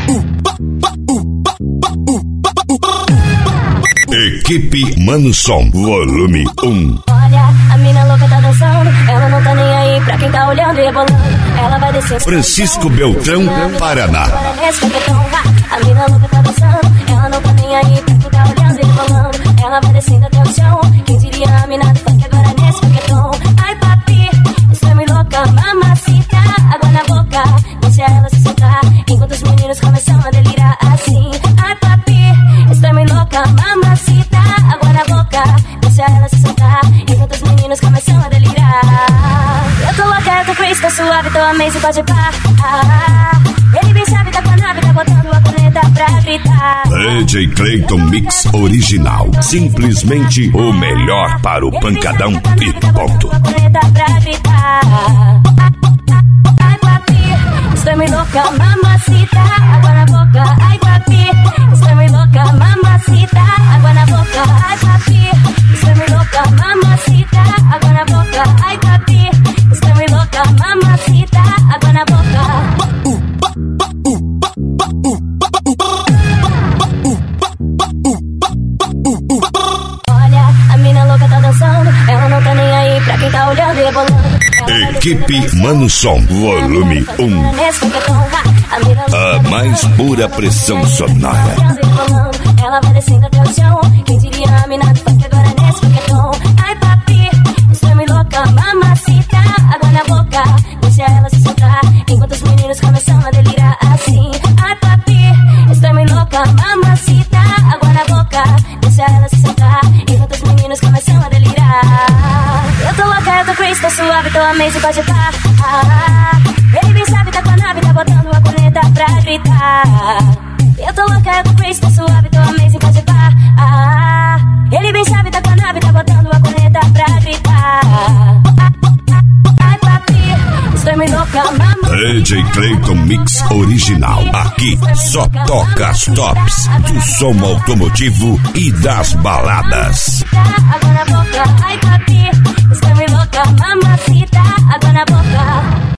Equipe Manson, volume 1. Olha, a mina louca tá dançando, ela não tá nem aí pra quem tá olhando e rebolando. Ela vai descer. Francisco Beltrão, Paraná. A mina louca tá dançando, ela não tá nem aí pra quem tá olhando e rebolando. Ela vai descendo até o chão. Quem diria a mina do funk agora nesse paquetão? Ai papi, estou me louca, mamacita, água na boca, deixa ela se soltar. Enquanto os meninos começam a delirar assim. Ai papi, estou me louca, mamacita, água na boca, deixa ela se soltar. Enquanto os meninos começam a delirar. Eu tô louca, eu tô crazy, tô suave, tô amazing, pode pá. Ele bem sabe, tá com a nave, tá botando a corneta pra gritar. DJ Clayton Mix Original. Simplesmente o melhor para o pancadão e ponto. Ai papi, estou me louca, mamacita, água na boca. Ai papi, estou me louca, mamacita, água na boca. Ai papi, estou me louca, mamacita, água na boca. Ai papi, estou me louca, mamacita, água na boca. Olha, a mina louca tá dançando, ela não tá nem aí pra quem tá olhando e rebolando. Equipe Manson, volume 1. A mais pura pressão sonora. Ela vai descendo até o chão. Quem diria a mina do funk agora nesse paquetão? Ai papi, estou me louca, mamacita, água na boca, deixa ela se soltar. Enquanto os meninos começam a delirar assim. Ai papi, estou me louca, mamacita, água na boca, deixa ela se soltar. Enquanto os meninos começam a delirar. Eu tô louca, eu tô crazy, tô suave, tô amazing, pode pá. Ele bem sabe, tá com a nave, tá botando a corneta pra gritar. Eu tô louca, eu tô crazy, tô suave, tô amazing, pode pá. Ele bem sabe, tá com a nave, tá botando a corneta pra gritar. Ai papi, estou me louca, mamãe. DJ Clayton Mix Original. Aqui só toca as tops do som automotivo e das baladas. Água na boca, ai papi, estou me louca, mamacita, água na boca.